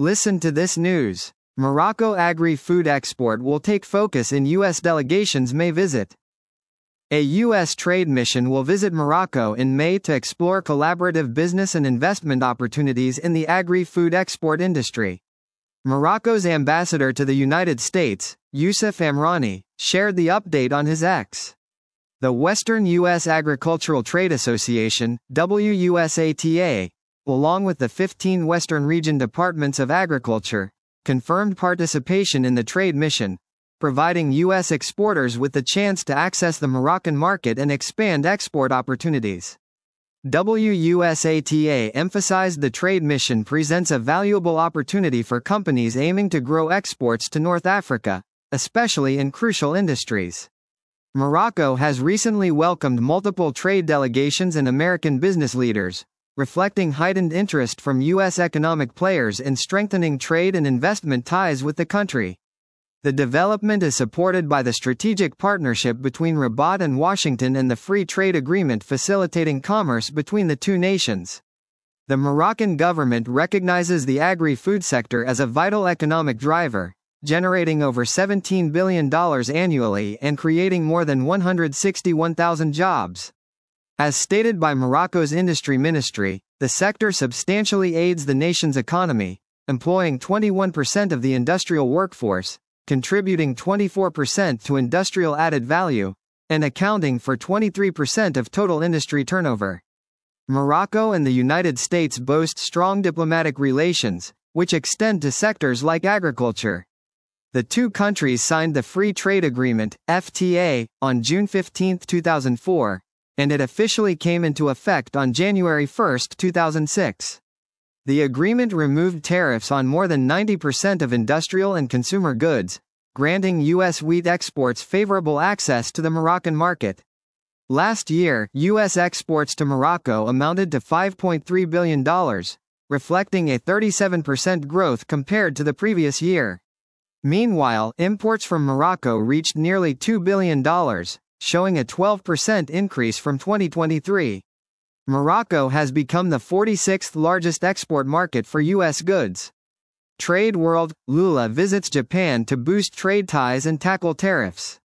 Listen to this news. Morocco agri-food export will take focus in U.S. delegations may visit. A U.S. trade mission will visit Morocco in May to explore collaborative business and investment opportunities in the agri-food export industry. Morocco's ambassador to the United States, Youssef Amrani, shared the update on his X. The Western U.S. Agricultural Trade Association, WUSATA, along with the 15 Western Region Departments of Agriculture, confirmed participation in the trade mission, providing U.S. exporters with the chance to access the Moroccan market and expand export opportunities. WUSATA emphasized the trade mission presents a valuable opportunity for companies aiming to grow exports to North Africa, especially in crucial industries. Morocco has recently welcomed multiple trade delegations and American business leaders, reflecting heightened interest from U.S. economic players in strengthening trade and investment ties with the country. The development is supported by the strategic partnership between Rabat and Washington and the Free Trade Agreement facilitating commerce between the two nations. The Moroccan government recognizes the agri-food sector as a vital economic driver, generating over $17 billion annually and creating more than 161,000 jobs. As stated by Morocco's industry ministry, the sector substantially aids the nation's economy, employing 21% of the industrial workforce, contributing 24% to industrial added value, and accounting for 23% of total industry turnover. Morocco and the United States boast strong diplomatic relations, which extend to sectors like agriculture. The two countries signed the Free Trade Agreement, FTA, on June 15, 2004, and it officially came into effect on January 1, 2006. The agreement removed tariffs on more than 90% of industrial and consumer goods, granting U.S. wheat exports favorable access to the Moroccan market. Last year, U.S. exports to Morocco amounted to $5.3 billion, reflecting a 37% growth compared to the previous year. Meanwhile, imports from Morocco reached nearly $2 billion, showing a 12% increase from 2023. Morocco has become the 46th largest export market for U.S. goods. Trade World, Lula visits Japan to boost trade ties and tackle tariffs.